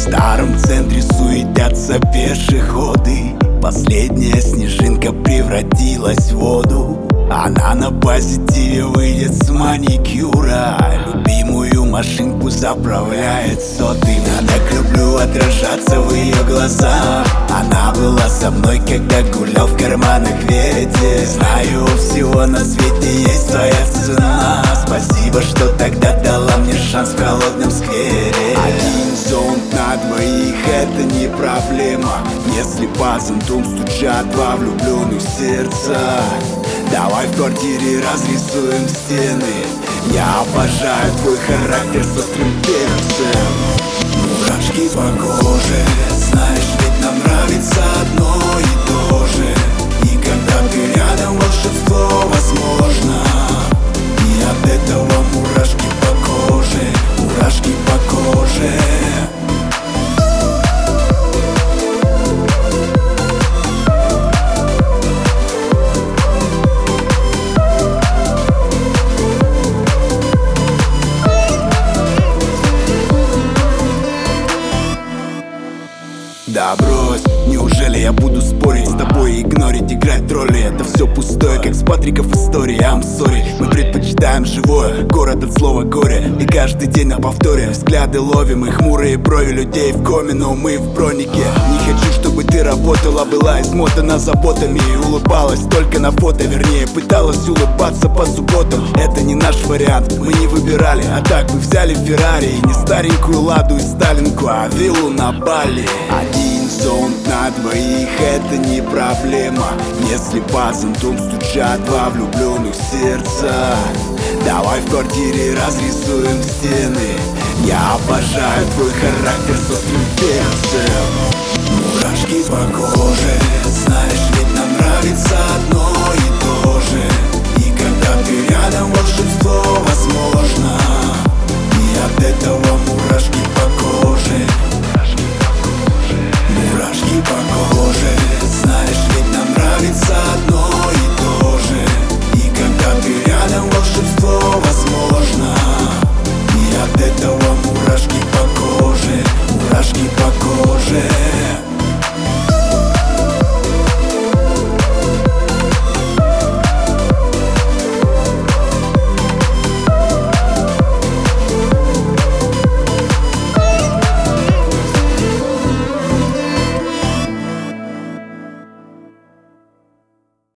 старом центре суетятся пешеходы. Последняя снежинка превратилась в воду. Она на позитиве выйдет с маникюра. Любимую машинку заправляет сотым. Я так люблю отражаться в ее глазах. Она была со мной, когда гулял в карманах ветер. Знаю, у всего на свете есть своя цена. Спасибо, что тогда дала мне шанс в холодном сквере. Один зонт на двоих — это не проблема, если по зонтам стучат два влюбленных сердца. Давай в квартире разрисуем стены. Я обожаю твой характер с острым перцем. Мурашки по коже, знаешь, ведь нам нравится одно и то же. И когда ты рядом, волшебство возможно. И от этого мурашки по коже, мурашки по коже. Да брось, неужели я буду спорить с тобой и игнорить, играть роли? Это все пустое, как с Патриков история. I'm sorry, мы предпочитаем живое, город от слова горе. И каждый день на повторе взгляды ловим и хмурые брови людей в коме, но мы в бронике. Не хочу, чтобы ты работала, была измотана заботами и улыбалась только на фото, вернее пыталась улыбаться по субботам. Это не наш вариант, мы не выбирали, а так мы взяли Феррари. И не старенькую Ладу и Сталинку, а виллу на Бали. Один зонт на двоих — это не проблема, если по зонтам стучат два влюбленных сердца. Давай в квартире разрисуем стены. Я обожаю твой характер с острым перцем. Мурашки по коже,